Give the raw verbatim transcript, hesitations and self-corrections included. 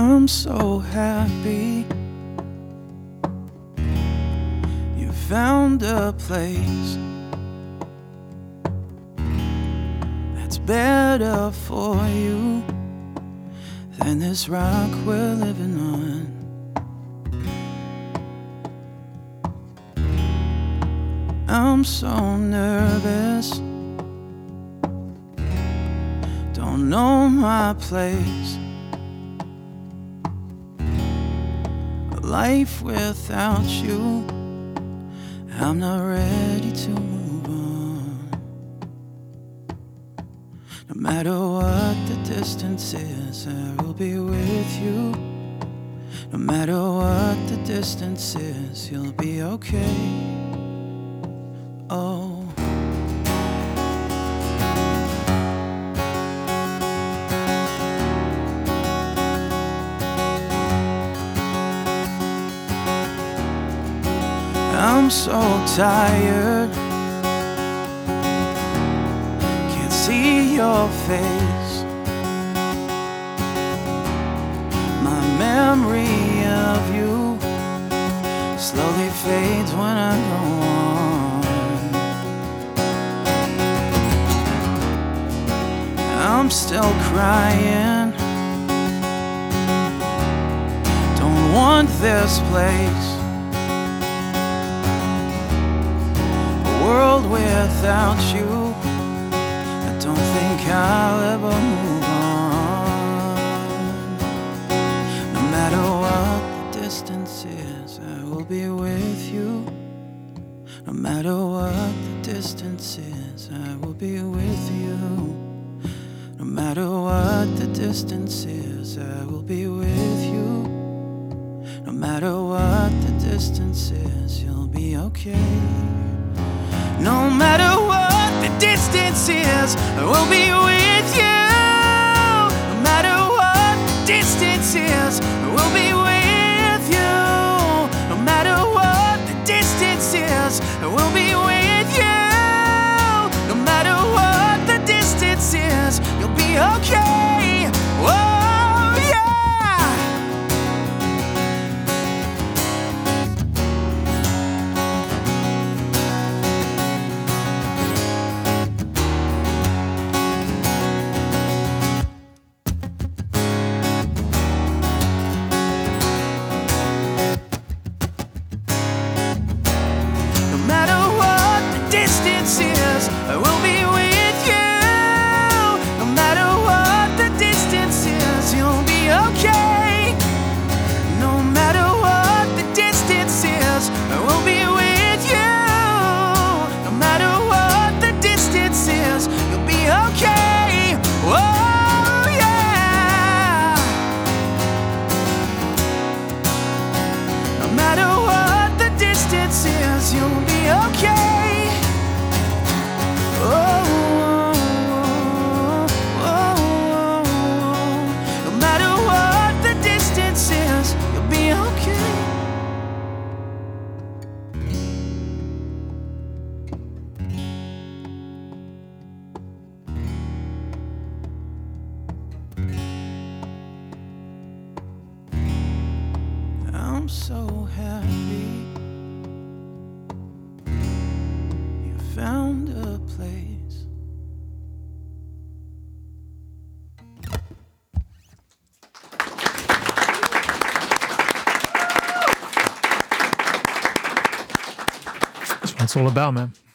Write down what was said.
I'm so happy you found a place that's better for you than this rock we're living on. I'm so nervous, don't know my place. A life without you, I'm not ready to move on. No matter what the distance is, I will be with you. No matter what the distance is, you'll be okay. Oh, I'm so tired, can't see your face. My memory of you slowly fades when I go on. I'm still crying, don't want this place. World without you, I don't think I'll ever move on. No matter what the distance is, I will be with you. No matter what the distance is, I will be with you. No matter what the distance is, I will be with you. No matter what the distance is, you'll be okay. No matter what the distance is, I will be with you. No matter what the distance is, I will be with you. No matter what the distance is, I will be with you. No matter what the distance is, you'll be okay. Oh yeah. I will be with you. No matter what the distance is, you'll be okay. No matter what the distance is, I will be with you. No matter what the distance is, you'll be okay. Oh yeah. No matter what the distance is, you'll be okay. Oh, oh, oh, oh. No matter what the distance is, you'll be okay. I'm so happy you found a place. That's what it's all about, man.